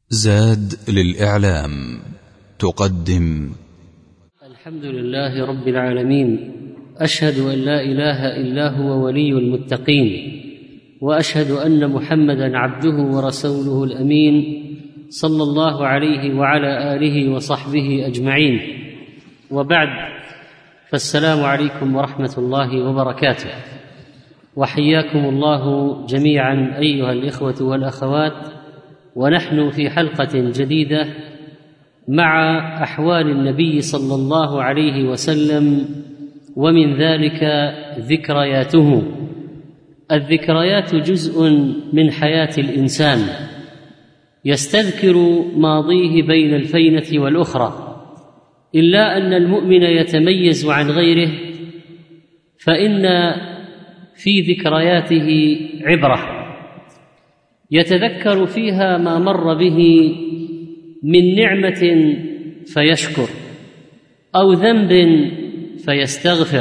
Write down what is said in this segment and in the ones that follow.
زاد للإعلام تقدم الحمد لله رب العالمين، أشهد أن لا إله إلا هو ولي المتقين، وأشهد أن محمدًا عبده ورسوله الأمين صلى الله عليه وعلى آله وصحبه أجمعين، وبعد، فالسلام عليكم ورحمة الله وبركاته، وحياكم الله جميعا أيها الإخوة والأخوات، ونحن في حلقة جديدة مع أحوال النبي صلى الله عليه وسلم، ومن ذلك ذكرياته. الذكريات جزء من حياة الإنسان، يستذكر ماضيه بين الفينة والأخرى، إلا أن المؤمن يتميز عن غيره، فإن في ذكرياته عبرة يتذكر فيها ما مر به من نعمة فيشكر، أو ذنب فيستغفر،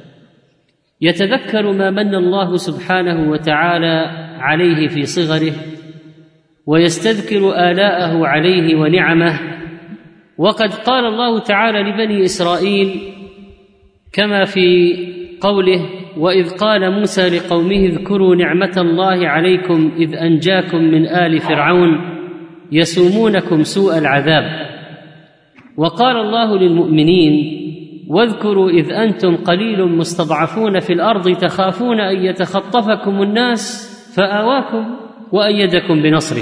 يتذكر ما من الله سبحانه وتعالى عليه في صغره، ويستذكر آلاءه عليه ونعمه. وقد قال الله تعالى لبني إسرائيل كما في قوله: وإذ قال موسى لقومه اذكروا نعمة الله عليكم إذ أنجاكم من آل فرعون يسومونكم سوء العذاب. وقال الله للمؤمنين: واذكروا إذ أنتم قليل مستضعفون في الأرض تخافون أن يتخطفكم الناس فآواكم وأيدكم بنصره.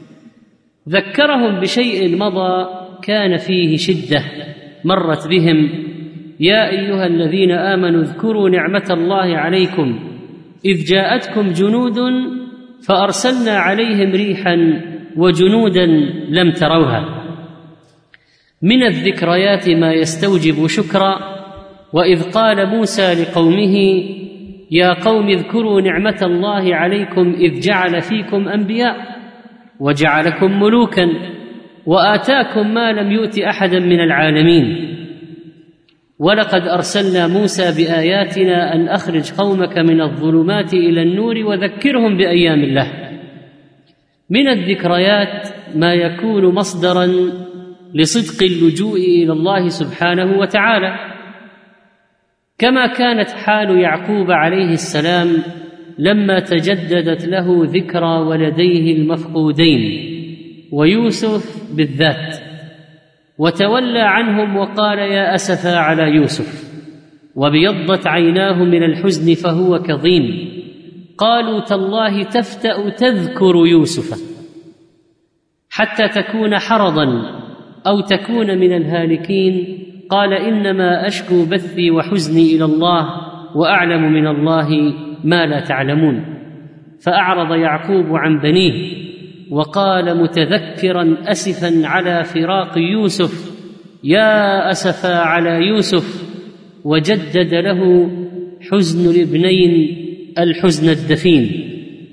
ذكرهم بشيء مضى كان فيه شدة مرت بهم: يا أيها الذين آمنوا اذكروا نعمة الله عليكم إذ جاءتكم جنود فأرسلنا عليهم ريحا وجنودا لم تروها. من الذكريات ما يستوجب شكرا. وإذ قال موسى لقومه يا قوم اذكروا نعمة الله عليكم إذ جعل فيكم أنبياء وجعلكم ملوكا وآتاكم ما لم يؤت أحدا من العالمين، ولقد أرسلنا موسى بآياتنا أن أخرج قومك من الظلمات إلى النور وذكرهم بأيام الله. من الذكريات ما يكون مصدرا لصدق اللجوء إلى الله سبحانه وتعالى، كما كانت حال يعقوب عليه السلام لما تجددت له ذكرى ولديه المفقودين ويوسف بالذات، وتولى عنهم وقال يا أسفا على يوسف، وابيضت عيناه من الحزن فهو كظيم. قالوا تالله تفتأ تذكر يوسف حتى تكون حرضا أو تكون من الهالكين. قال إنما أشكو بثي وحزني إلى الله وأعلم من الله ما لا تعلمون. فأعرض يعقوب عن بنيه وقال متذكرا أسفا على فراق يوسف يا أسفا على يوسف، وجدد له حزن الابنين الحزن الدفين.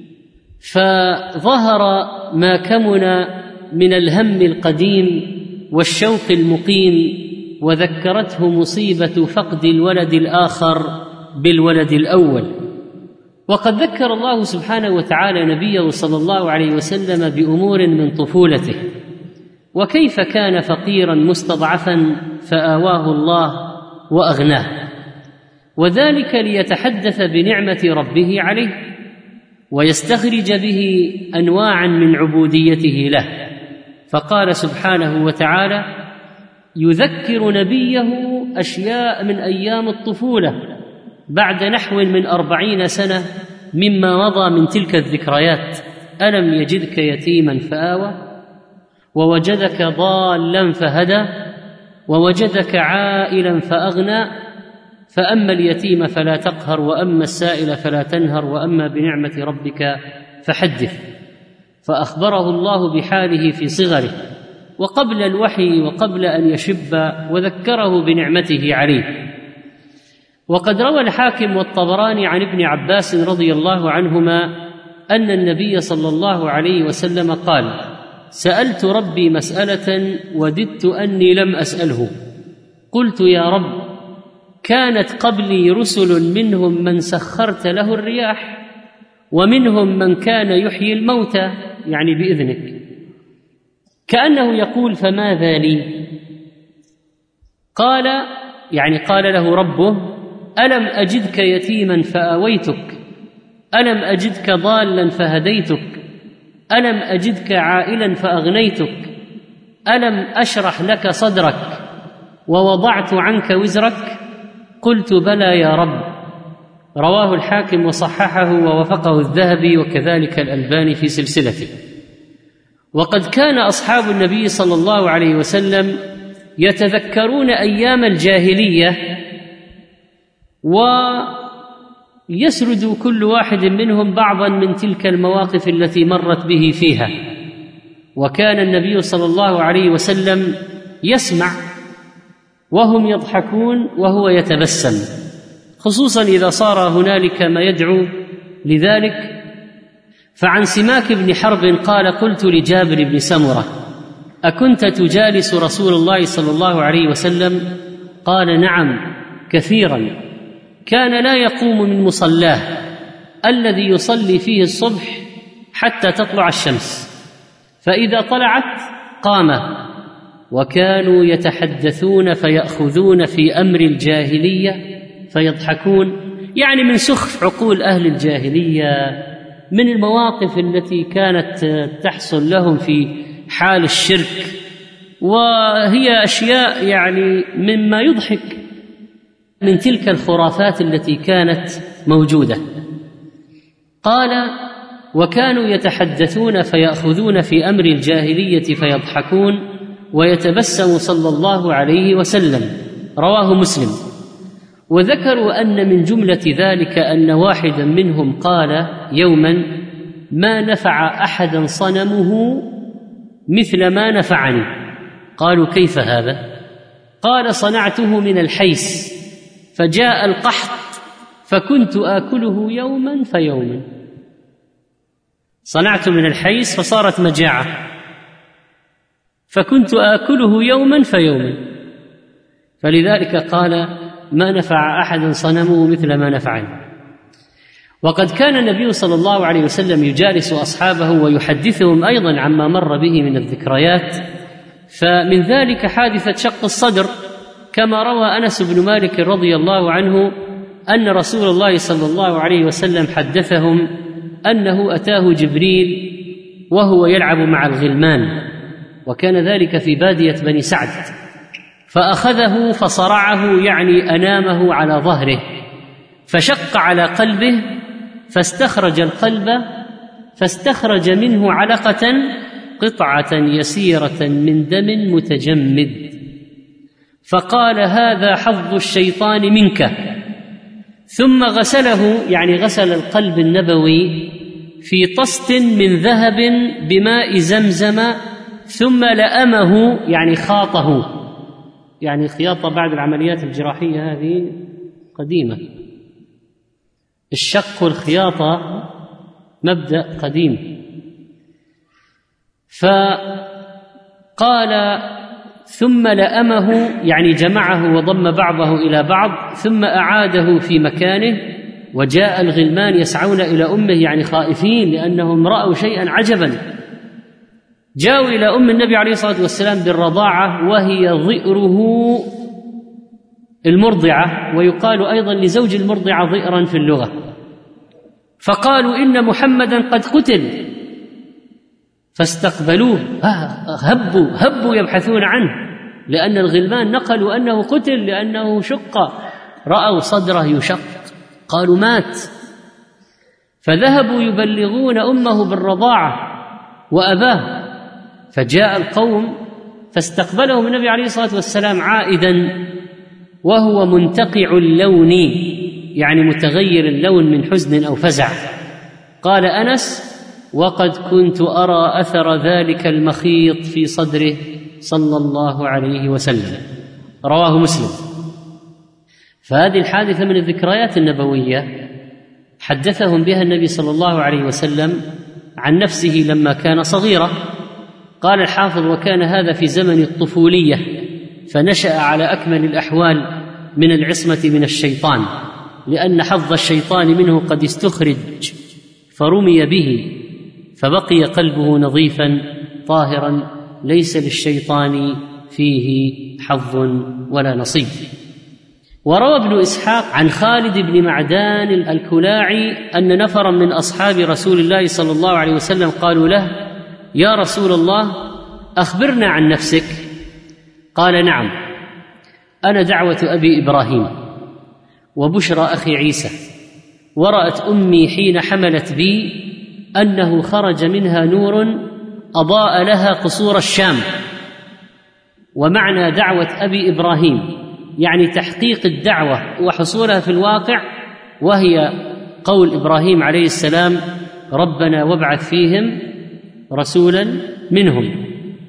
فظهر ما كمن من الهم القديم والشوق المقيم، وذكرته مصيبة فقد الولد الآخر بالولد الأول. وقد ذكر الله سبحانه وتعالى نبيه صلى الله عليه وسلم بأمور من طفولته، وكيف كان فقيرا مستضعفا فآواه الله وأغناه، وذلك ليتحدث بنعمة ربه عليه ويستخرج به أنواعا من عبوديته له. فقال سبحانه وتعالى يذكر نبيه أشياء من أيام الطفولة بعد نحو من 40 سنة مما مضى من تلك الذكريات: ألم يجدك يتيما فآوى، ووجدك ضالا فهدى، ووجدك عائلا فأغنى، فأما اليتيم فلا تقهر، وأما السائل فلا تنهر، وأما بنعمة ربك فحدث. فأخبره الله بحاله في صغره وقبل الوحي وقبل أن يشب، وذكره بنعمته عليه. وقد روى الحاكم والطبراني عن ابن عباس رضي الله عنهما أن النبي صلى الله عليه وسلم قال: سألت ربي مسألة وددت أني لم أسأله، قلت يا رب كانت قبلي رسل منهم من سخرت له الرياح ومنهم من كان يحيي الموتى، يعني بإذنك، كأنه يقول: فماذا لي؟ قال له ربه: ألم أجدك يتيما فآويتك، ألم أجدك ضالا فهديتك، ألم أجدك عائلا فأغنيتك، ألم أشرح لك صدرك ووضعت عنك وزرك؟ قلت: بلى يا رب. رواه الحاكم وصححه ووافقه الذهبي وكذلك الألباني في سلسلته. وقد كان أصحاب النبي صلى الله عليه وسلم يتذكرون أيام الجاهلية، ويسرد كل واحد منهم بعضا من تلك المواقف التي مرت به فيها. وكان النبي صلى الله عليه وسلم يسمع وهم يضحكون وهو يتبسم، خصوصا إذا صار هنالك ما يدعو لذلك. فعن سماك بن حرب قال: قلت لجابر بن سمرة: أكنت تجالس رسول الله صلى الله عليه وسلم؟ قال: نعم كثيرا، كان لا يقوم من مصلاه الذي يصلي فيه الصبح حتى تطلع الشمس، فإذا طلعت قام. وكانوا يتحدثون فيأخذون في أمر الجاهلية فيضحكون، يعني من سخف عقول أهل الجاهلية، من المواقف التي كانت تحصل لهم في حال الشرك، وهي أشياء يعني مما يضحك من تلك الخرافات التي كانت موجودة. قال: وكانوا يتحدثون فيأخذون في أمر الجاهلية فيضحكون ويتبسم صلى الله عليه وسلم. رواه مسلم. وذكروا أن من جملة ذلك أن واحدا منهم قال يوما: ما نفع أحدا صنمه مثل ما نفعني. قالوا: كيف هذا؟ قال: صنعته من الحيس فجاء القحط فكنت آكله يوما فيوما. صنعت من الحيس فصارت مجاعة فكنت آكله يوما فيوما، فلذلك قال: ما نفع أحد صنمه مثل ما نفعني. وقد كان النبي صلى الله عليه وسلم يجالس أصحابه ويحدثهم أيضا عما مر به من الذكريات، فمن ذلك حادثة شق الصدر، كما روى أنس بن مالك رضي الله عنه أن رسول الله صلى الله عليه وسلم حدثهم أنه أتاه جبريل وهو يلعب مع الغلمان، وكان ذلك في بادية بني سعد، فأخذه فصرعه، يعني أنامه على ظهره، فشق على قلبه فاستخرج القلب، فاستخرج منه علقة قطعة يسيرة من دم متجمد، فقال: هذا حظ الشيطان منك. ثم غسله، يعني غسل القلب النبوي في طست من ذهب بماء زمزم، ثم لأمه، يعني خاطه، يعني خياطة بعد العمليات الجراحية هذه قديمة، الشق والخياطة مبدأ قديم. فقال: ثم لأمه، يعني جمعه وضم بعضه إلى بعض، ثم أعاده في مكانه. وجاء الغلمان يسعون إلى أمه، يعني خائفين لأنهم رأوا شيئا عجبا. جاءوا إلى أم النبي عليه الصلاة والسلام بالرضاعة وهي ضئره المرضعة، ويقال أيضا لزوج المرضعة ضئرا في اللغة. فقالوا: إن محمدا قد قتل. فاستقبلوه، هبوا يبحثون عنه، لأن الغلمان نقلوا أنه قتل لأنه شق، رأوا صدره يشق، قالوا مات. فذهبوا يبلغون أمه بالرضاعة وأباه، فجاء القوم فاستقبلهم النبي عليه الصلاة والسلام عائدا وهو منتقع اللون، يعني متغير اللون من حزن أو فزع. قال أنس: وقد كنت أرى أثر ذلك المخيط في صدره صلى الله عليه وسلم. رواه مسلم. فهذه الحادثة من الذكريات النبوية حدثهم بها النبي صلى الله عليه وسلم عن نفسه لما كان صغيرا. قال الحافظ: وكان هذا في زمن الطفولية، فنشأ على أكمل الأحوال من العصمة من الشيطان، لأن حظ الشيطان منه قد استخرج فرمي به، فبقي قلبه نظيفا طاهرا ليس للشيطان فيه حظ ولا نصيب. وروى ابن إسحاق عن خالد بن معدان الكلاعي أن نفرا من أصحاب رسول الله صلى الله عليه وسلم قالوا له: يا رسول الله، أخبرنا عن نفسك. قال: نعم، أنا دعوة أبي إبراهيم وبشرى أخي عيسى، ورأت أمي حين حملت بي أنه خرج منها نور أضاء لها قصور الشام. ومعنى دعوة أبي إبراهيم يعني تحقيق الدعوة وحصولها في الواقع، وهي قول إبراهيم عليه السلام: ربنا وابعث فيهم رسولا منهم.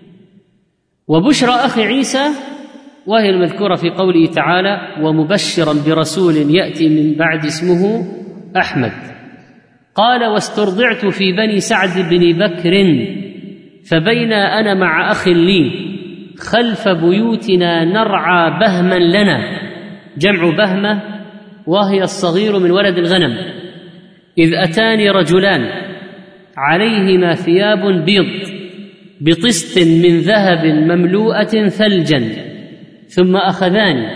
وبشرى أخي عيسى وهي المذكورة في قوله تعالى: ومبشرا برسول يأتي من بعد اسمه أحمد. قال: واسترضعت في بني سعد بن بكر، فبينا أنا مع أخ لي خلف بيوتنا نرعى بهما لنا، جمع بهمة وهي الصغير من ولد الغنم، إذ أتاني رجلان عليهما ثياب بيض بطست من ذهب مملوءة ثلجا، ثم أخذاني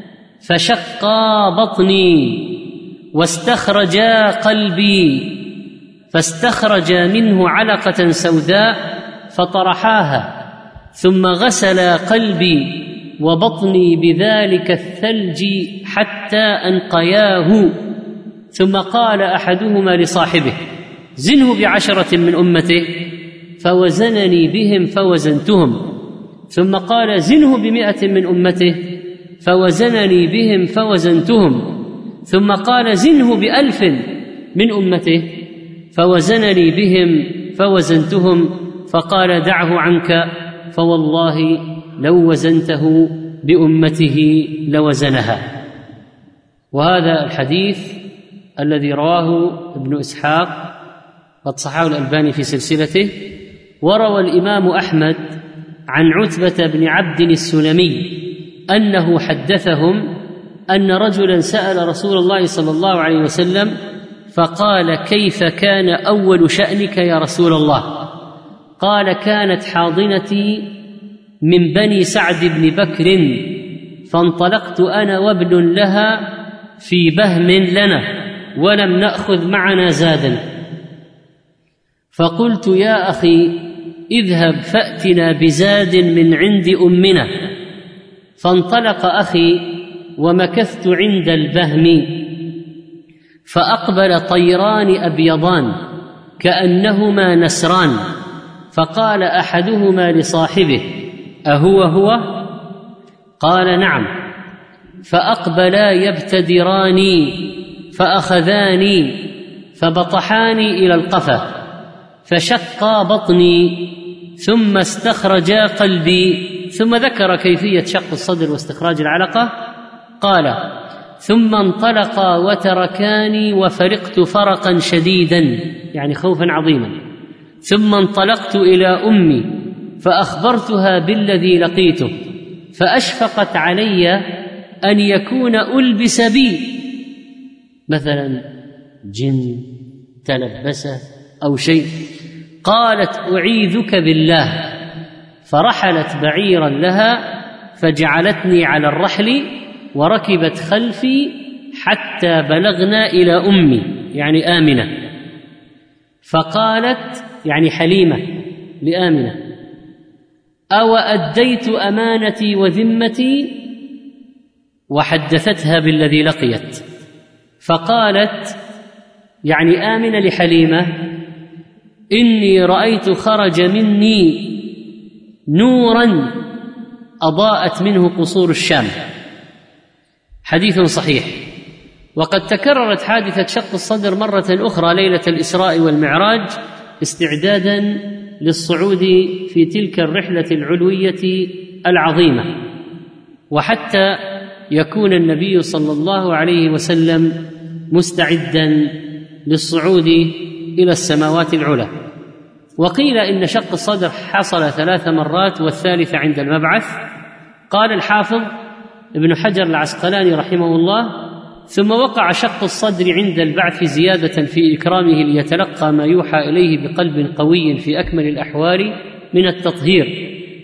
فشقا بطني واستخرجا قلبي، فاستخرجا منه علقة سوداء فطرحاها، ثم غسلا قلبي وبطني بذلك الثلج حتى أنقياه، ثم قال أحدهما لصاحبه: زنه ب10 من أمته، فوزنني بهم فوزنتهم، ثم قال: زنه ب100 من أمته، فوزنني بهم فوزنتهم، ثم قال: زنه ب1000 من أمته، فوزنني بهم فوزنتهم، فقال: دعه عنك، فوالله لو وزنته بأمته لوزنها. وهذا الحديث الذي رواه ابن إسحاق قد صححه الألباني في سلسلته. وروى الإمام أحمد عن عتبة بن عبد السلمي أنه حدثهم أن رجلا سأل رسول الله صلى الله عليه وسلم فقال: كيف كان أول شأنك يا رسول الله؟ قال: كانت حاضنتي من بني سعد بن بكر، فانطلقت أنا وابن لها في بهم لنا ولم نأخذ معنا زادا، فقلت: يا أخي اذهب فأتنا بزاد من عند أمنا. فانطلق أخي ومكثت عند البهم، فأقبل طيران أبيضان كأنهما نسران، فقال أحدهما لصاحبه: أهو هو؟ قال: نعم. فأقبلا يبتدراني فأخذاني فبطحاني إلى القفا، فشقا بطني ثم استخرجا قلبي. ثم ذكر كيفية شق الصدر واستخراج العلقة. قال: ثم انطلقا وتركاني وفرقت فرقا شديدا، يعني خوفا عظيما، ثم انطلقت إلى أمي فأخبرتها بالذي لقيته، فأشفقت علي أن يكون ألبس بي مثلا جن تلبسه أو شيء. قالت: أعيذك بالله، فرحلت بعيرا لها فجعلتني على الرحل وركبت خلفي حتى بلغنا إلى أمي يعني آمنة، فقالت يعني حليمة لآمنة: أو أديت أمانتي وذمتي؟ وحدثتها بالذي لقيت، فقالت يعني آمنة لحليمة: إني رأيت خرج مني نورا أضاءت منه قصور الشام. حديث صحيح. وقد تكررت حادثة شق الصدر مرة أخرى ليلة الإسراء والمعراج استعدادا للصعود في تلك الرحلة العلوية العظيمة، وحتى يكون النبي صلى الله عليه وسلم مستعدا للصعود إلى السماوات العلى. وقيل إن شق الصدر حصل 3 مرات والثالثة عند المبعث. قال الحافظ ابن حجر العسقلاني رحمه الله: ثم وقع شق الصدر عند البعث زيادة في إكرامه ليتلقى ما يوحى إليه بقلب قوي في أكمل الأحوال من التطهير،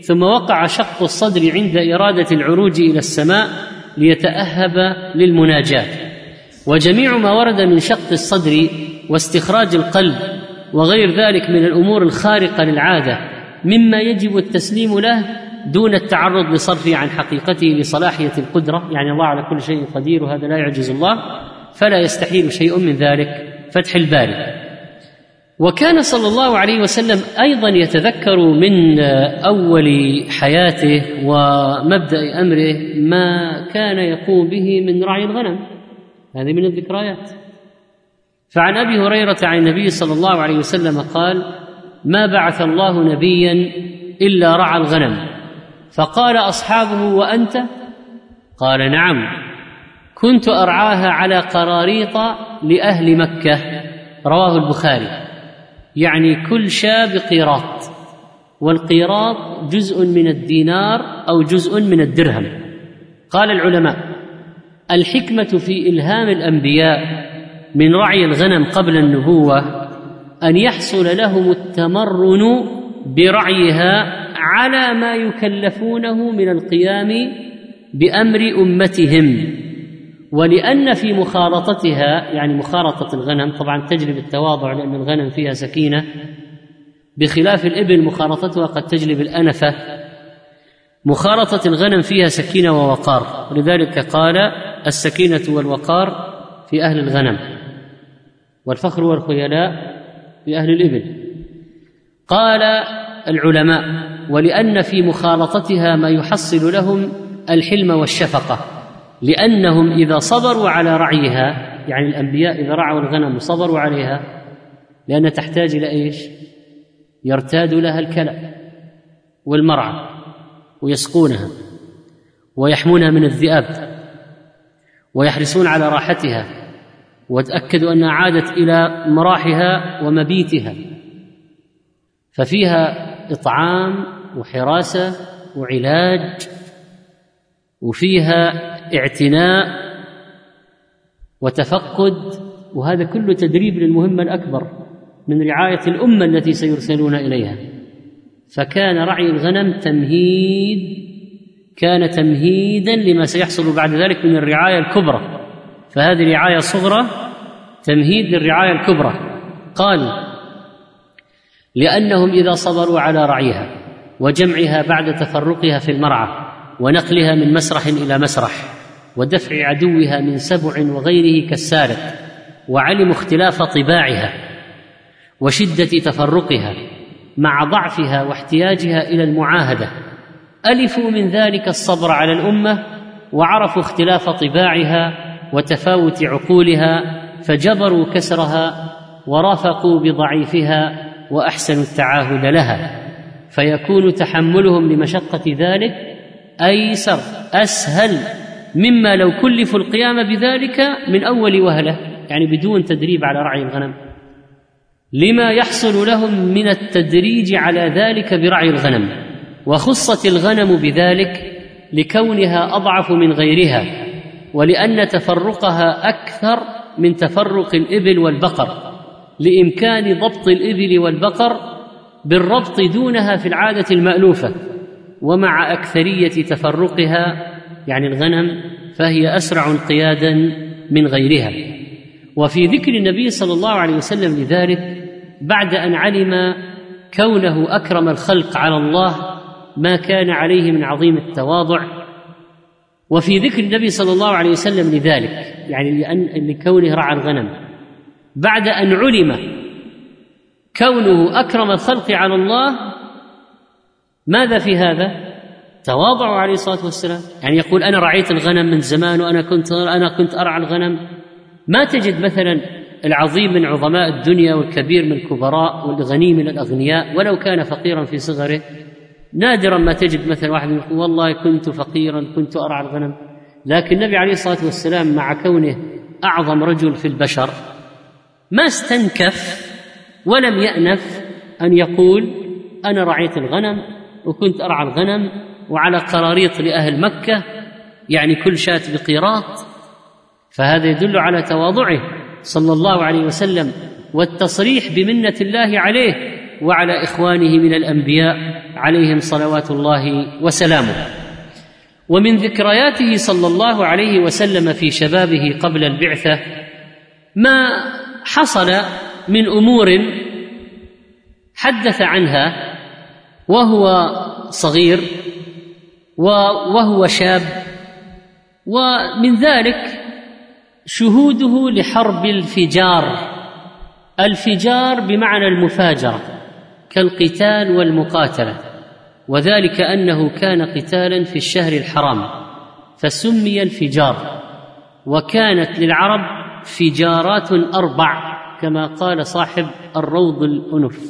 ثم وقع شق الصدر عند إرادة العروج إلى السماء ليتأهب للمناجاة. وجميع ما ورد من شق الصدر واستخراج القلب وغير ذلك من الأمور الخارقة للعادة مما يجب التسليم له دون التعرض لصرفه عن حقيقته لصلاحية القدرة، يعني الله على كل شيء قدير وهذا لا يعجز الله، فلا يستحيل شيء من ذلك. فتح الباري. وكان صلى الله عليه وسلم أيضا يتذكر من أول حياته ومبدأ أمره ما كان يقوم به من رعي الغنم، هذه من الذكريات. فعن أبي هريرة عن النبي صلى الله عليه وسلم قال: ما بعث الله نبيا إلا رعى الغنم. فقال أصحابه: وأنت؟ قال: نعم، كنت أرعاها على قراريط لأهل مكة. رواه البخاري. يعني كل شاة بقيراط، والقيراط جزء من الدينار أو جزء من الدرهم. قال العلماء: الحكمة في إلهام الأنبياء من رعي الغنم قبل النبوة أن يحصل لهم التمرن برعيها على ما يكلفونه من القيام بأمر أمتهم، ولأن في مخالطتها، يعني مخالطة الغنم طبعا تجلب التواضع لأن الغنم فيها سكينة، بخلاف الإبل مخالطتها قد تجلب الأنفة. مخالطة الغنم فيها سكينة ووقار، ولذلك قال: السكينة والوقار في أهل الغنم، والفخر والخيلاء في أهل الإبل. قال العلماء: ولأن في مخالطتها ما يحصل لهم الحلم والشفقة، لأنهم إذا صبروا على رعيها، يعني الأنبياء إذا رعوا الغنم وصبروا عليها، لأن تحتاج إلى إيش؟ يرتاد لها الكلأ والمرعى ويسقونها ويحمونها من الذئاب ويحرصون على راحتها وتأكدوا أنها عادت إلى مراحها ومبيتها، ففيها إطعام وحراسة وعلاج، وفيها اعتناء وتفقد، وهذا كله تدريب للمهمة الأكبر من رعاية الأمة التي سيرسلون إليها. فكان رعي الغنم كان تمهيدا لما سيحصل بعد ذلك من الرعاية الكبرى، فهذه رعاية صغرى تمهيد للرعاية الكبرى. قال: لأنهم إذا صبروا على رعيها وجمعها بعد تفرقها في المرعى ونقلها من مسرح إلى مسرح ودفع عدوها من سبع وغيره كالسارق، وعلموا اختلاف طباعها وشدة تفرقها مع ضعفها واحتياجها إلى المعاهدة، ألفوا من ذلك الصبر على الأمة، وعرفوا اختلاف طباعها وتفاوت عقولها، فجبروا كسرها ورافقوا بضعيفها وأحسنوا التعاهد لها، فيكون تحملهم لمشقة ذلك أيسر أسهل مما لو كلفوا القيام بذلك من أول وهلة، يعني بدون تدريب على رعي الغنم، لما يحصل لهم من التدريج على ذلك برعي الغنم. وخصت الغنم بذلك لكونها أضعف من غيرها، ولأن تفرقها أكثر من تفرق الإبل والبقر، لإمكان ضبط الإبل والبقر بالربط دونها في العادة المألوفة، ومع أكثرية تفرقها يعني الغنم فهي أسرع انقيادا من غيرها. وفي ذكر النبي صلى الله عليه وسلم لذلك بعد أن علم كونه أكرم الخلق على الله ما كان عليه من عظيم التواضع، وفي ذكر النبي صلى الله عليه وسلم لذلك يعني لكونه رعى الغنم بعد أن علم كونه أكرم الخلق على الله، ماذا في هذا؟ تواضع عليه الصلاة والسلام، يعني يقول: أنا رعيت الغنم من زمان وأنا كنت أرعى الغنم. ما تجد مثلا العظيم من عظماء الدنيا والكبير من الكبراء والغني من الأغنياء ولو كان فقيرا في صغره، نادرا ما تجد مثلا واحد يقول: والله كنت فقيرا كنت أرعى الغنم. لكن النبي عليه الصلاة والسلام مع كونه أعظم رجل في البشر ما استنكف ولم يأنف أن يقول: أنا رعيت الغنم وكنت أرعى الغنم وعلى قراريط لأهل مكة، يعني كل شاة بقيراط. فهذا يدل على تواضعه صلى الله عليه وسلم والتصريح بمنة الله عليه وعلى إخوانه من الأنبياء عليهم صلوات الله وسلامه. ومن ذكرياته صلى الله عليه وسلم في شبابه قبل البعثة ما حصل من أمور حدث عنها وهو صغير وهو شاب، ومن ذلك شهوده لحرب الفجار بمعنى المفاجرة كالقتال والمقاتلة، وذلك أنه كان قتالا في الشهر الحرام فسمي الفجار. وكانت للعرب فجارات 4 كما قال صاحب الروض الأنف،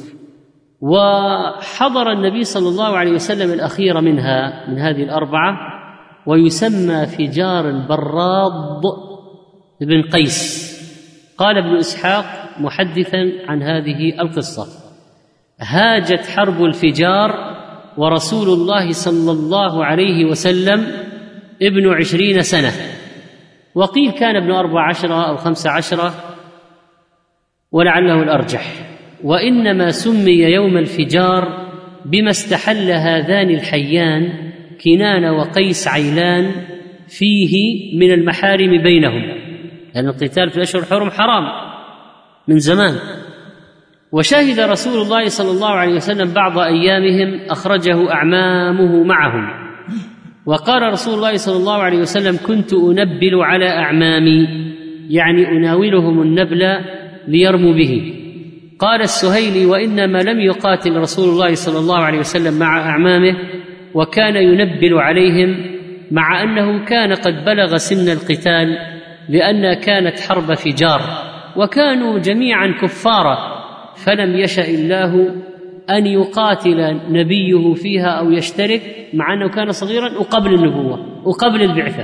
وحضر النبي صلى الله عليه وسلم الأخير من هذه 4، ويسمى فجار البراض بن قيس. قال ابن إسحاق محدثا عن هذه القصة: هاجت حرب الفجار ورسول الله صلى الله عليه وسلم ابن 20 سنة، وقيل كان ابن 14 أو 15 ولعله الأرجح. وإنما سمي يوم الفجار بما استحل هذان الحيان كنانة وقيس عيلان فيه من المحارم بينهم، لأن القتال في الأشهر الحرم حرام من زمان. وشهد رسول الله صلى الله عليه وسلم بعض أيامهم أخرجه أعمامه معهم، وقال رسول الله صلى الله عليه وسلم: كنت أنبل على أعمامي، يعني أناولهم النبل ليرموا به. قال السهيلي: وإنما لم يقاتل رسول الله صلى الله عليه وسلم مع أعمامه، وكان ينبل عليهم، مع أنه كان قد بلغ سن القتال، لأنها كانت حرب فجار وكانوا جميعا كفارا، فلم يشأ الله أن يقاتل نبيه فيها أو يشترك، مع أنه كان صغيرا وقبل النبوة وقبل البعثة.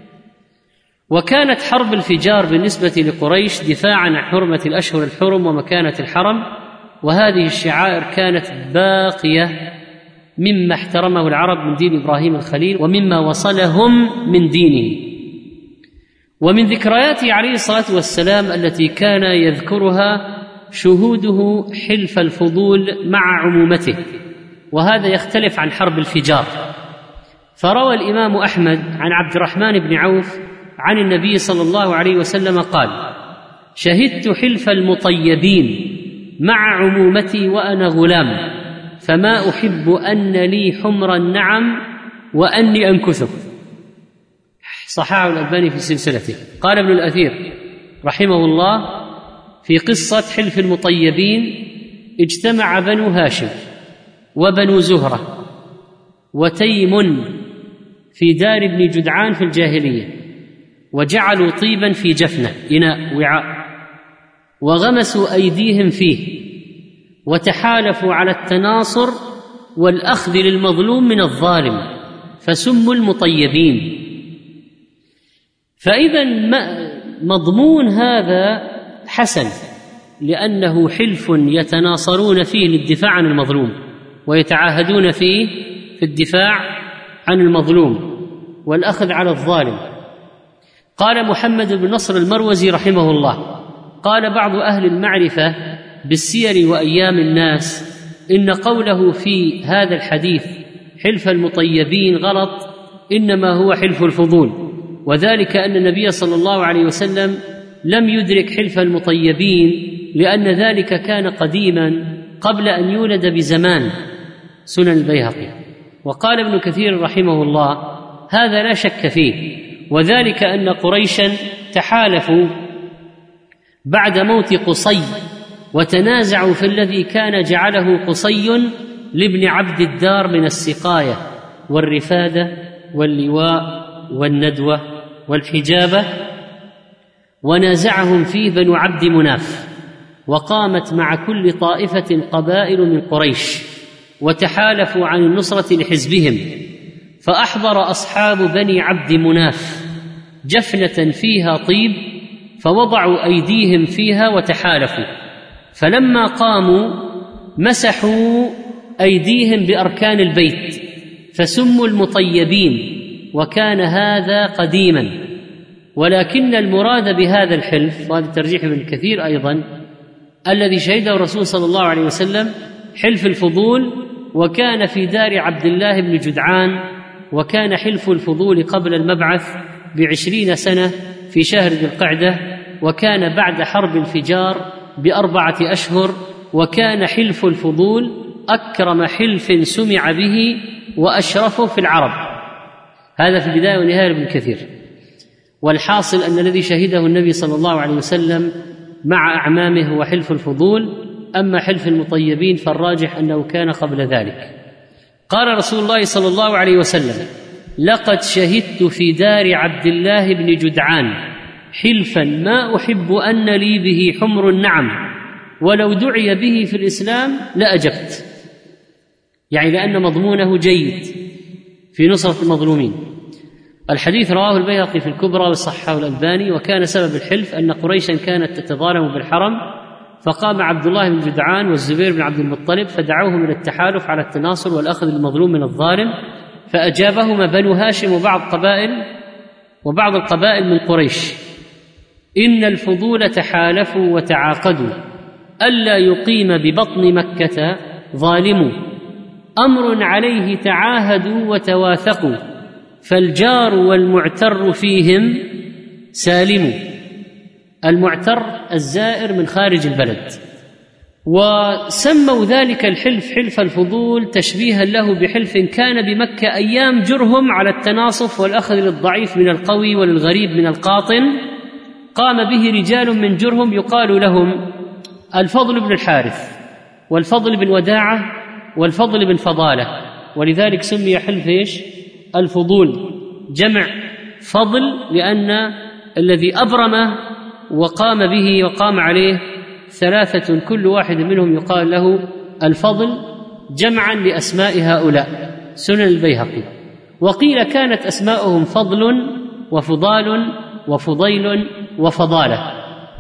وكانت حرب الفجار بالنسبة لقريش دفاعا عن حرمة الأشهر الحرم ومكانة الحرم، وهذه الشعائر كانت باقية مما احترمه العرب من دين إبراهيم الخليل ومما وصلهم من دينه. ومن ذكرياته عليه الصلاة والسلام التي كان يذكرها شهوده حلف الفضول مع عمومته، وهذا يختلف عن حرب الفجار. فروى الإمام أحمد عن عبد الرحمن بن عوف عن النبي صلى الله عليه وسلم قال: شهدت حلف المطيبين مع عمومتي وأنا غلام، فما أحب أن لي حمر النعم وأني أنكثه. صححه الألباني في سلسلته. قال ابن الأثير رحمه الله في قصة حلف المطيبين: اجتمع بنو هاشم وبنو زهرة وتيم في دار ابن جدعان في الجاهلية، وجعلوا طيبا في جفنة إناء وعاء، وغمسوا أيديهم فيه، وتحالفوا على التناصر والأخذ للمظلوم من الظالم، فسموا المطيبين. فإذا مضمون هذا حسن، لأنه حلف يتناصرون فيه للدفاع عن المظلوم، ويتعاهدون فيه في الدفاع عن المظلوم والأخذ على الظالم. قال محمد بن نصر المروزي رحمه الله: قال بعض أهل المعرفة بالسير وأيام الناس إن قوله في هذا الحديث حلف المطيبين غلط، إنما هو حلف الفضول، وذلك أن النبي صلى الله عليه وسلم لم يدرك حلف المطيبين، لأن ذلك كان قديما قبل أن يولد بزمان. سنن البيهقي. وقال ابن كثير رحمه الله: هذا لا شك فيه، وذلك أن قريشا تحالفوا بعد موت قصي، وتنازعوا في الذي كان جعله قصي لابن عبد الدار من السقاية والرفادة واللواء والندوة والحجابة، ونازعهم فيه بنو عبد مناف، وقامت مع كل طائفة قبائل من قريش، وتحالفوا عن النصرة لحزبهم، فأحضر أصحاب بني عبد مناف جفنة فيها طيب، فوضعوا أيديهم فيها وتحالفوا، فلما قاموا مسحوا أيديهم بأركان البيت، فسموا المطيبين، وكان هذا قديما. ولكن المراد بهذا الحلف، وهذا الترجيح ابن كثير أيضا، الذي شهده الرسول صلى الله عليه وسلم، حلف الفضول، وكان في دار عبد الله بن جدعان، وكان حلف الفضول قبل المبعث ب20 سنة في شهر ذي القعدة، وكان بعد حرب الفجار ب4 أشهر، وكان حلف الفضول أكرم حلف سمع به وأشرفه في العرب. هذا في البداية والنهاية لابن كثير. والحاصل أن الذي شهده النبي صلى الله عليه وسلم مع أعمامه هو حلف الفضول، أما حلف المطيبين فالراجح أنه كان قبل ذلك. قال رسول الله صلى الله عليه وسلم: لقد شهدت في دار عبد الله بن جدعان حلفا ما أحب أن لي به حمر النعم، ولو دعي به في الإسلام لأجبت. يعني لأن مضمونه جيد في نصرة المظلومين. الحديث رواه البيهقي في الكبرى وصححه الألباني. وكان سبب الحلف أن قريشا كانت تتظالم بالحرم، فقام عبد الله بن جدعان والزبير بن عبد المطلب فدعوهم إلى التحالف على التناصر والأخذ المظلوم من الظالم، فأجابهما بنو هاشم وبعض القبائل من قريش: إن الفضول تحالفوا وتعاقدوا ألا يقيم ببطن مكة ظالم، أمر عليه تعاهدوا وتواثقوا، فالجار والمعتر فيهم سالم. المعتر الزائر من خارج البلد. وسموا ذلك الحلف حلف الفضول تشبيها له بحلف كان بمكة أيام جرهم على التناصف والأخذ للضعيف من القوي وللغريب من القاطن. قام به رجال من جرهم يقال لهم الفضل بن الحارث والفضل بن وداعة والفضل بن فضالة، ولذلك سمي حلف الفضول، جمع فضل، لأن الذي أبرمه وقام به وقام عليه 3 كل واحد منهم يقال له الفضل، جمعا لأسماء هؤلاء. سنن البيهقي. وقيل كانت أسماؤهم فضل وفضال وفضيل وفضالة،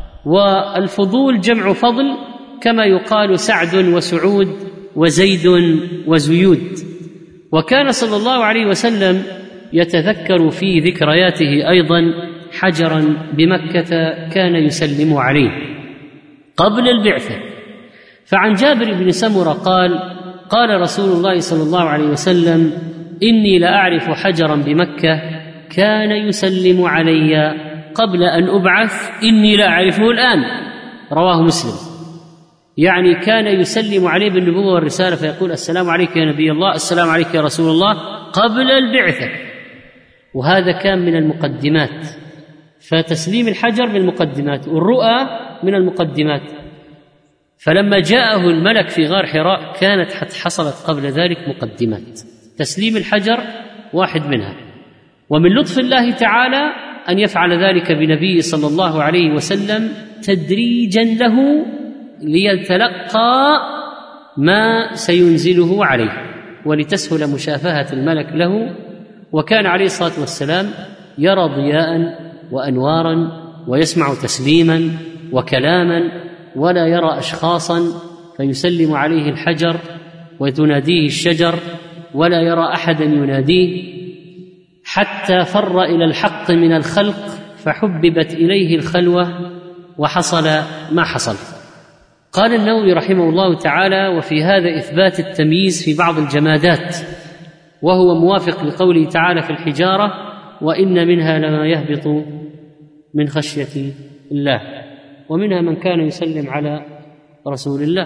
والفضول جمع فضل، كما يقال سعد وسعود وزيد وزيود. وكان صلى الله عليه وسلم يتذكر في ذكرياته أيضا حجرا بمكة كان يسلم عليه قبل البعثة. فعن جابر بن سمرة قال: قال رسول الله صلى الله عليه وسلم: إني لأعرف حجرا بمكة كان يسلم علي قبل أن أبعث، إني لا أعرفه الآن. رواه مسلم. يعني كان يسلم عليه بالنبوة والرسالة فيقول: السلام عليك يا نبي الله، السلام عليك يا رسول الله، قبل البعثة. وهذا كان من المقدمات. فتسليم الحجر من المقدمات، والرؤى من المقدمات. فلما جاءه الملك في غار حراء كانت حصلت قبل ذلك مقدمات. تسليم الحجر واحد منها. ومن لطف الله تعالى أن يفعل ذلك بنبيه صلى الله عليه وسلم تدريجا له ليتلقى ما سينزله عليه ولتسهل مشافهة الملك له. وكان عليه الصلاة والسلام يرى ضياء وأنوارا ويسمع تسليما وكلاما، ولا يرى أشخاصا فيسلم عليه الحجر وتناديه الشجر، ولا يرى أحدا يناديه، حتى فر إلى الحق من الخلق فحببت إليه الخلوة وحصل ما حصل. قال النووي رحمه الله تعالى: وفي هذا إثبات التمييز في بعض الجمادات، وهو موافق لقوله تعالى في الحجارة: وإن منها لما يهبط من خشية الله، ومنها من كان يسلم على رسول الله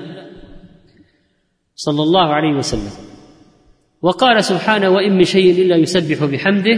صلى الله عليه وسلم. وقال سبحانه: وإن من شيء إلا يسبح بحمده.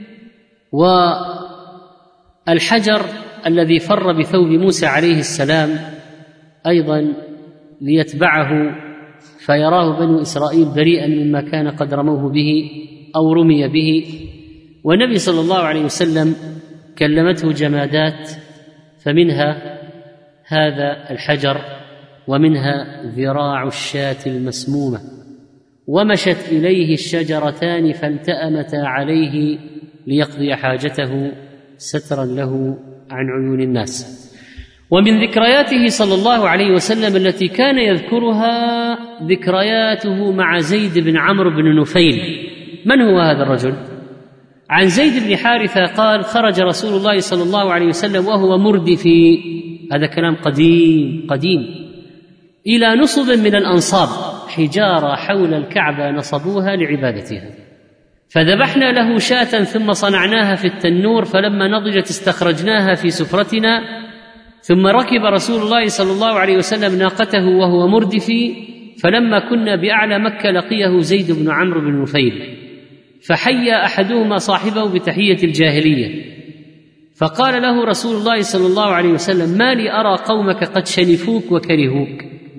والحجر الذي فر بثوب موسى عليه السلام أيضا ليتبعه فيراه بنو إسرائيل بريئا مما كان قد رموه به أو رمي به. والنبي صلى الله عليه وسلم كلمته جمادات، فمنها هذا الحجر، ومنها ذراع الشاة المسمومة، ومشت إليه الشجرتان فالتأمتا عليه ليقضي حاجته سترا له عن عيون الناس. ومن ذكرياته صلى الله عليه وسلم التي كان يذكرها ذكرياته مع زيد بن عمرو بن نفيل. من هو هذا الرجل؟ عن زيد بن حارثة قال: خرج رسول الله صلى الله عليه وسلم وهو مردف، هذا كلام قديم إلى نصب من الأنصاب، حجارة حول الكعبة نصبوها لعبادتها، فذبحنا له شاة ثم صنعناها في التنور، فلما نضجت استخرجناها في سفرتنا، ثم ركب رسول الله صلى الله عليه وسلم ناقته وهو مردفي، فلما كنا بأعلى مكة لقيه زيد بن عمرو بن نفيل، فحيا أحدهما صاحبه بتحية الجاهلية، فقال له رسول الله صلى الله عليه وسلم: ما لي أرى قومك قد شنفوك وكرهوك،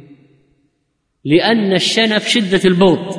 لأن الشنف شدة البغض.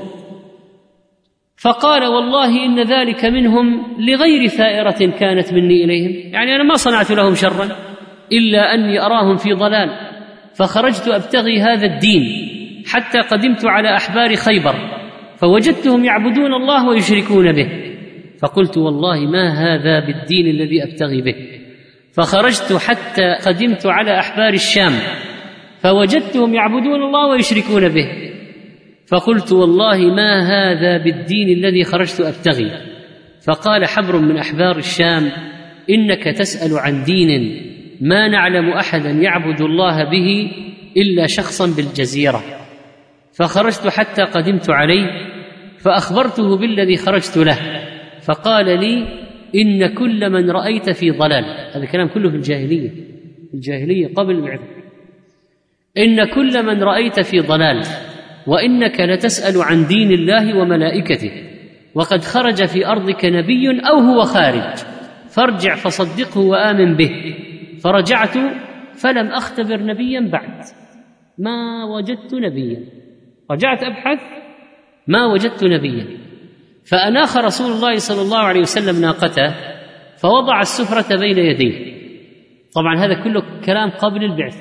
فقال: والله إن ذلك منهم لغير ثائرة كانت مني إليهم، يعني أنا ما صنعت لهم شرا إلا أني أراهم في ضلال، فخرجت أبتغي هذا الدين حتى قدمت على أحبار خيبر، فوجدتهم يعبدون الله ويشركون به، فقلت: والله ما هذا بالدين الذي أبتغي به، فخرجت حتى قدمت على أحبار الشام، فوجدتهم يعبدون الله ويشركون به، فقلت: والله ما هذا بالدين الذي خرجت أبتغي. فقال حبر من أحبار الشام: إنك تسأل عن دين ما نعلم أحدا يعبد الله به إلا شخصا بالجزيرة، فخرجت حتى قدمت عليه فأخبرته بالذي خرجت له، فقال لي: إن كل من رأيت في ضلال. هذا الكلام كله في الجاهلية قبل البعثة. إن كل من رأيت في ضلال، وإنك لتسأل عن دين الله وملائكته، وقد خرج في أرضك نبي أو هو خارج، فارجع فصدقه وآمن به. فرجعت فلم أختبر نبيا بعد، ما وجدت نبيا، رجعت أبحث ما وجدت نبيا. فأناخ رسول الله صلى الله عليه وسلم ناقته فوضع السفرة بين يديه، طبعا هذا كله كلام قبل البعثة.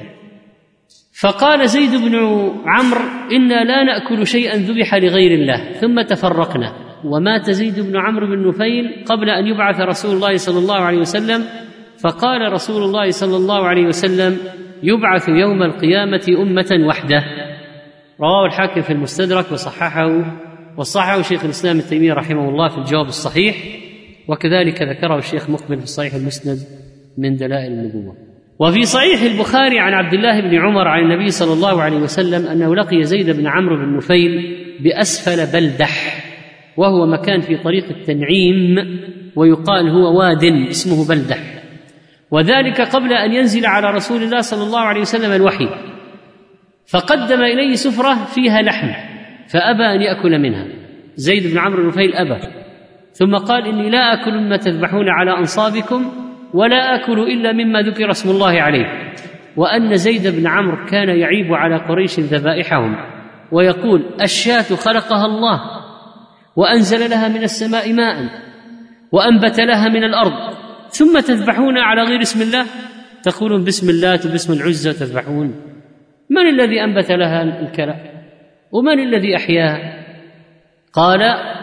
فقال زيد بن عمرو: إنا لا نأكل شيئا ذبح لغير الله، ثم تفرقنا. ومات زيد بن عمرو بن نفيل قبل أن يبعث رسول الله صلى الله عليه وسلم، فقال رسول الله صلى الله عليه وسلم: يبعث يوم القيامة أمة وحده. رواه الحاكم في المستدرك وصححه شيخ الإسلام ابن تيمية رحمه الله في الجواب الصحيح، وكذلك ذكره الشيخ مقبل في الصحيح المسند من دلائل النبوة. وفي صحيح البخاري عن عبد الله بن عمر عن النبي صلى الله عليه وسلم أنه لقي زيد بن عمرو بن نفيل بأسفل بلدح، وهو مكان في طريق التنعيم، ويقال هو واد اسمه بلدح، وذلك قبل أن ينزل على رسول الله صلى الله عليه وسلم الوحي، فقدم إليه سفرة فيها لحم فأبى أن يأكل منها. زيد بن عمرو بن نفيل أبى، ثم قال: إني لا أكل مما تذبحون على أنصابكم، ولا أكل إلا مما ذكر اسم الله عليه. وأن زيد بن عمرو كان يعيب على قريش ذبائحهم ويقول: الشاة خلقها الله وأنزل لها من السماء ماء وأنبت لها من الأرض، ثم تذبحون على غير اسم الله، تقولون بسم الله وباسم العزى تذبحون. من الذي أنبت لها الكلى ومن الذي أحياها؟ قال: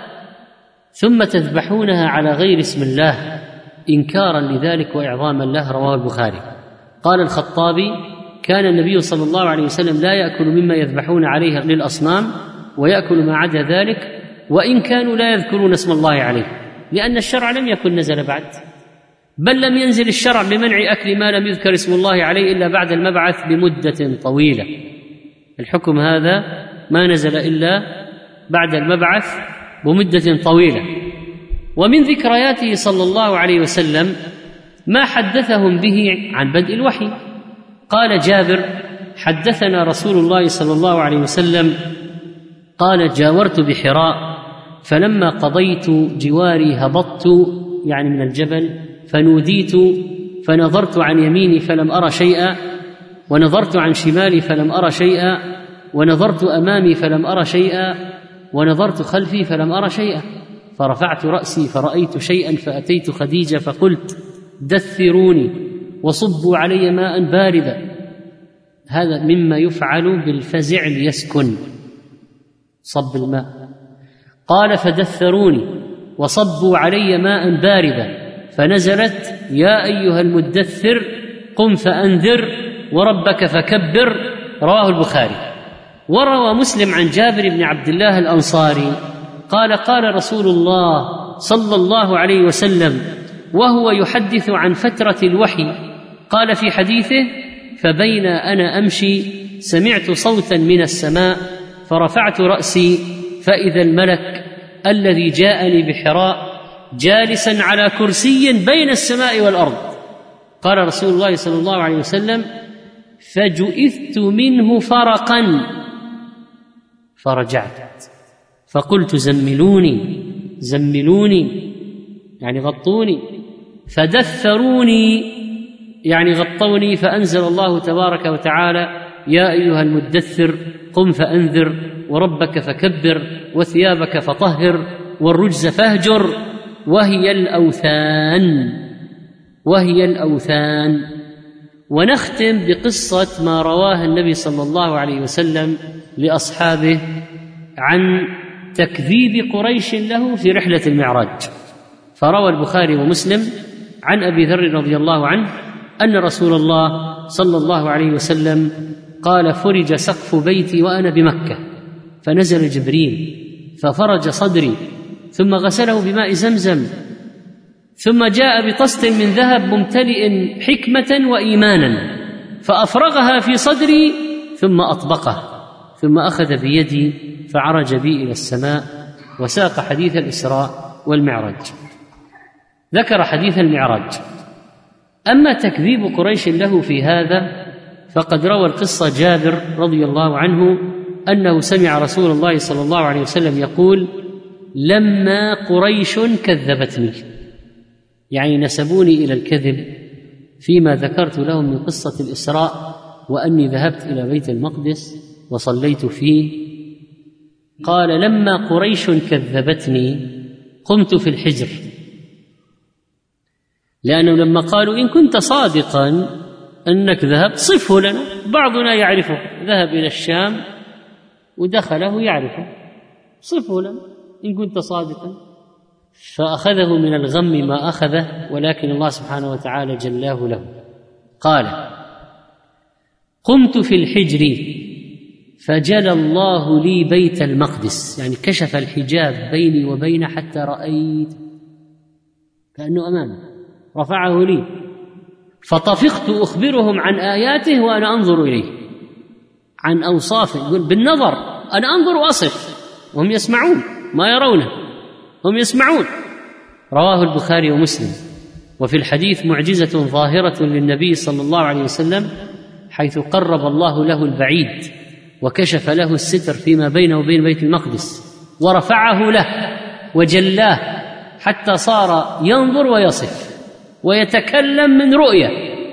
ثم تذبحونها على غير اسم الله إنكارا لذلك وإعظاما له. رواه البخاري. قال الخطابي: كان النبي صلى الله عليه وسلم لا يأكل مما يذبحون عليه للأصنام، ويأكل ما عدا ذلك، وإن كانوا لا يذكرون اسم الله عليه، لأن الشرع لم يكن نزل بعد، بل لم ينزل الشرع بمنع أكل ما لم يذكر اسم الله عليه إلا بعد المبعث بمدة طويلة. الحكم هذا ما نزل إلا بعد المبعث بمدة طويلة. ومن ذكرياته صلى الله عليه وسلم ما حدثهم به عن بدء الوحي. قال جابر: حدثنا رسول الله صلى الله عليه وسلم قال: جاورت بحراء، فلما قضيت جواري هبطت، يعني من الجبل، فنوديت، فنظرت عن يميني فلم أرى شيئا، ونظرت عن شمالي فلم أرى شيئا، ونظرت أمامي فلم أرى شيئا، ونظرت خلفي فلم أرى شيئا، فرفعت رأسي فرأيت شيئا، فأتيت خديجة فقلت: دثروني وصبوا علي ماء باردا. هذا مما يفعل بالفزع ليسكن، صب الماء. قال: فدثروني وصبوا علي ماء باردا، فنزلت: يا أيها المدثر قم فأنذر وربك فكبر. رواه البخاري. وروى مسلم عن جابر بن عبد الله الأنصاري قال: قال رسول الله صلى الله عليه وسلم وهو يحدث عن فترة الوحي، قال في حديثه: فبين أنا أمشي سمعت صوتا من السماء فرفعت رأسي فإذا الملك الذي جاءني بحراء جالسا على كرسي بين السماء والأرض. قال رسول الله صلى الله عليه وسلم: فجئثت منه فرقا فرجعت فقلت: زملوني زملوني، يعني غطوني، فدثروني، يعني غطوني، فأنزل الله تبارك وتعالى: يا أيها المدثر قم فأنذر وربك فكبر وثيابك فطهر والرجز فاهجر وهي الأوثان. ونختم بقصة ما رواه النبي صلى الله عليه وسلم لأصحابه عن تكذيب قريش له في رحلة المعراج. فروى البخاري ومسلم عن أبي ذر رضي الله عنه أن رسول الله صلى الله عليه وسلم قال: فرج سقف بيتي وأنا بمكة، فنزل جبريل ففرج صدري، ثم غسله بماء زمزم، ثم جاء بطست من ذهب ممتلئ حكمة وإيمانا فأفرغها في صدري ثم أطبقه، ثم أخذ بيدي فعرج بي إلى السماء، وساق حديث الإسراء والمعراج. ذكر حديث المعراج. أما تكذيب قريش له في هذا فقد روى القصة جابر رضي الله عنه أنه سمع رسول الله صلى الله عليه وسلم يقول: لما قريش كذبتني، يعني نسبوني إلى الكذب فيما ذكرت لهم من قصة الإسراء وأني ذهبت إلى بيت المقدس وصليت فيه. قال: لما قريش كذبتني قمت في الحجر، لأنه لما قالوا: إن كنت صادقا أنك ذهبت صفه لنا، بعضنا يعرفه، ذهب إلى الشام ودخله يعرفه، صفه لنا إن كنت صادقا. فأخذه من الغم ما أخذه، ولكن الله سبحانه وتعالى جلاه له. قال: قمت في الحجر فجلى الله لي بيت المقدس، يعني كشف الحجاب بيني وبينه حتى رأيت كأنه أمامي، رفعه لي، فطفقت أخبرهم عن آياته وأنا أنظر إليه، عن أوصافه، بالنظر أنا أنظر وأصف، وهم يسمعون ما يرونه، هم يسمعون. رواه البخاري ومسلم. وفي الحديث معجزة ظاهرة للنبي صلى الله عليه وسلم، حيث قرب الله له البعيد وكشف له الستر فيما بينه وبين بيت المقدس ورفعه له وجلاه حتى صار ينظر ويصف ويتكلم من رؤية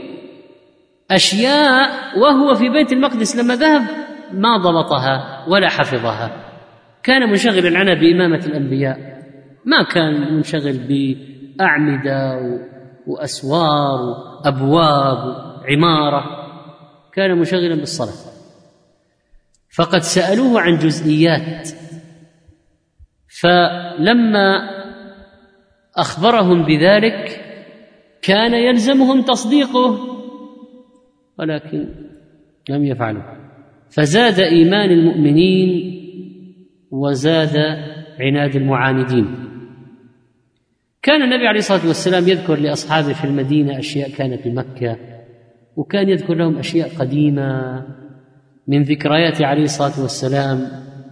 أشياء وهو في بيت المقدس لما ذهب ما ضبطها ولا حفظها. كان منشغلا عنها بإمامة الأنبياء، ما كان منشغل بأعمدة وأسوار وأبواب وعمارة، كان منشغلا بالصلاة. فقد سألوه عن جزئيات، فلما أخبرهم بذلك كان يلزمهم تصديقه، ولكن لم يفعلوا، فزاد إيمان المؤمنين وزاد عناد المعاندين. كان النبي عليه الصلاة والسلام يذكر لأصحابه في المدينة أشياء كانت بمكة، وكان يذكر لهم أشياء قديمة من ذكريات عليه الصلاة والسلام.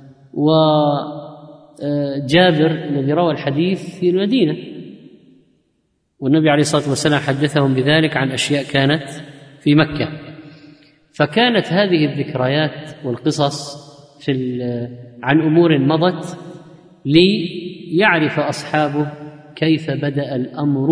وجابر الذي روى الحديث في المدينة، والنبي عليه الصلاة والسلام حدثهم بذلك عن أشياء كانت في مكة. فكانت هذه الذكريات والقصص عن أمور مضت ليعرف أصحابه كيف بدأ الأمر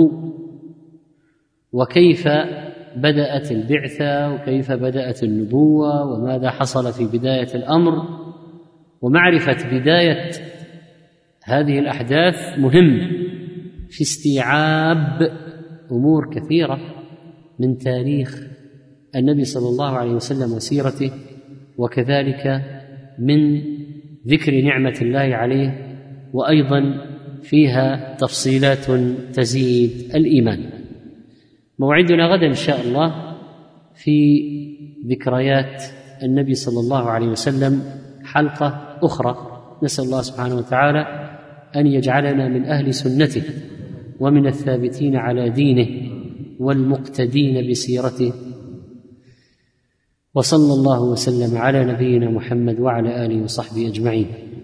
وكيف بدأت البعثة وكيف بدأت النبوة وماذا حصل في بداية الأمر. ومعرفة بداية هذه الأحداث مهم في استيعاب أمور كثيرة من تاريخ النبي صلى الله عليه وسلم وسيرته، وكذلك من ذكر نعمة الله عليه، وأيضا فيها تفصيلات تزيد الإيمان. موعدنا غدا إن شاء الله في ذكريات النبي صلى الله عليه وسلم حلقة أخرى. نسأل الله سبحانه وتعالى أن يجعلنا من أهل سنته ومن الثابتين على دينه والمقتدين بسيرته، وصلى الله وسلم على نبينا محمد وعلى آله وصحبه أجمعين.